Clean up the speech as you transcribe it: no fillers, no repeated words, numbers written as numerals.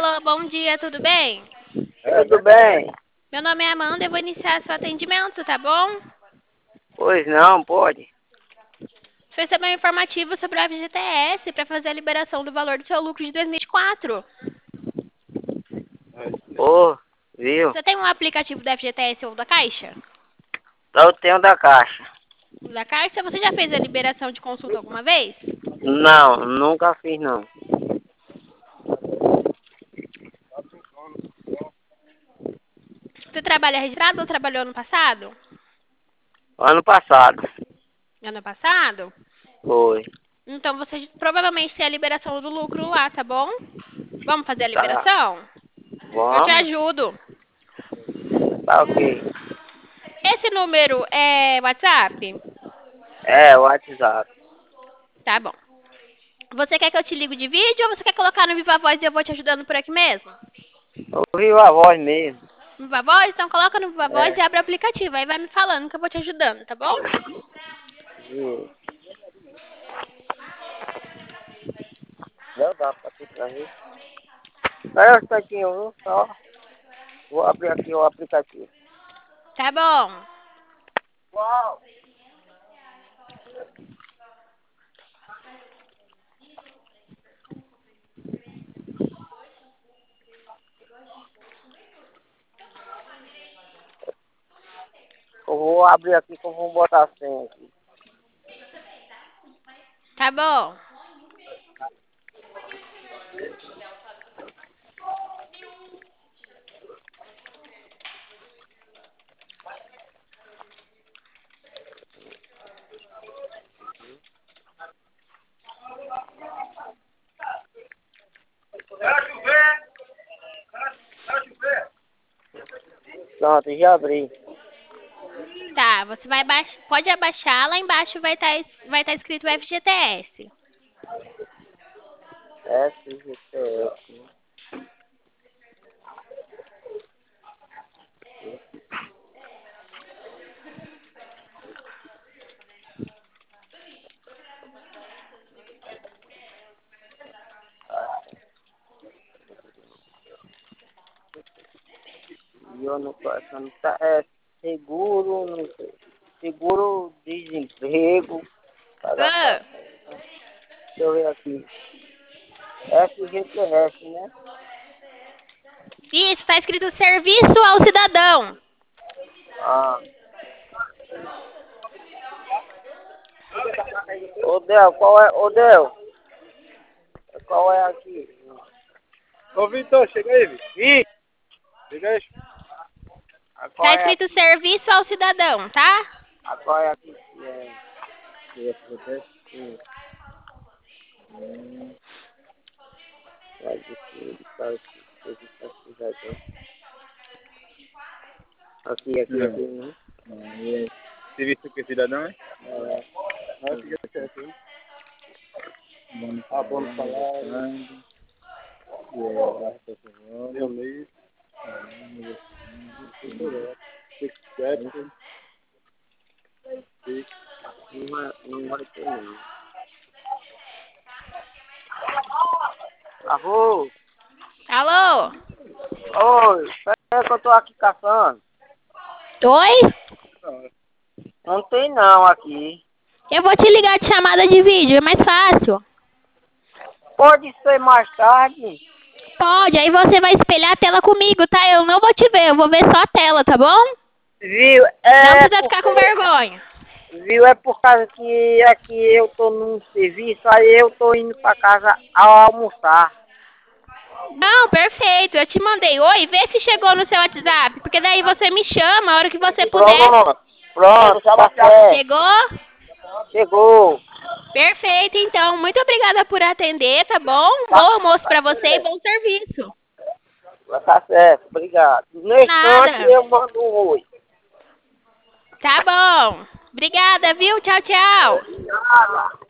Alô, bom dia, tudo bem? Tudo bem? Meu nome é Amanda, eu vou iniciar seu atendimento, tá bom? Pois não, pode. Você recebeu um informativo sobre a FGTS para fazer a liberação do valor do seu lucro de 2024. Ô, viu? Você tem um aplicativo da FGTS ou da Caixa? Eu tenho da caixa. O da Caixa, você já fez a liberação de consulta alguma vez? Não, nunca fiz não. Você trabalha registrado ou trabalhou ano passado? Ano passado. Ano passado? Foi. Então você provavelmente tem a liberação do lucro lá, tá bom? Vamos fazer a Tá. liberação? Eu te Vamos? ajudo. Tá ok. Esse número é WhatsApp? É, o WhatsApp. Tá bom. Você quer que eu te ligue de vídeo ou você quer colocar no Viva Voz e eu vou te ajudando por aqui mesmo? Ouviu a voz mesmo. Viva Voz? Então coloca no Viva Voz É. e abre o aplicativo. Aí vai me falando que eu vou te ajudando, tá bom? Viu? Não dá pra tu trazer. Espera um instantinho, viu? Só. Vou abrir aqui o aplicativo. Tá bom. Uau! Eu vou abrir aqui que eu vou botar a senha aqui. Tá bom. Pronto, já abri. Tá, você vai pode abaixar, lá embaixo vai tá escrito FGTS. SGTS. E eu não tô achando. Tá, é seguro, não sei. Seguro desemprego. Ah, Deixa eu ver aqui. FGTS, né? isso, tá escrito Serviço ao Cidadão. Ah. Ô Del, qual é? Ô Del, qual é aqui? Ô Vitor, chega aí, Vitor. Ih, Chega aí. qual Tá é escrito aqui? Serviço ao Cidadão, tá? Qual é aqui? FGTS. Vai de tudo, cara. Aqui, né? Serviço que cidadão, é? É, Ah, fica certo, hein? Bônus salário. Deu mês. Certo. não vai ter não. Avô, Alô? oi, espera que eu tô aqui caçando. Oi? Não tem não aqui. Eu vou te ligar de chamada de vídeo, é mais fácil. Pode ser mais tarde? Pode, aí você vai espelhar a tela comigo, tá? Eu não vou te ver, eu vou ver só a tela, tá bom? Viu? Não É precisa ficar com porque, vergonha. viu? É por causa que aqui eu tô num serviço, aí eu tô indo pra casa almoçar. Não, perfeito. Eu te mandei oi, vê se chegou no seu WhatsApp, porque daí você me chama a hora que você puder. Pronto, tá certo. Chegou? Chegou. Perfeito, então. Muito obrigada por atender, tá bom? Bom almoço pra você e bom serviço. Tá certo, obrigado. No instante Nada. eu mando um oi. Tá bom. Obrigada, viu? Tchau, tchau. Nada.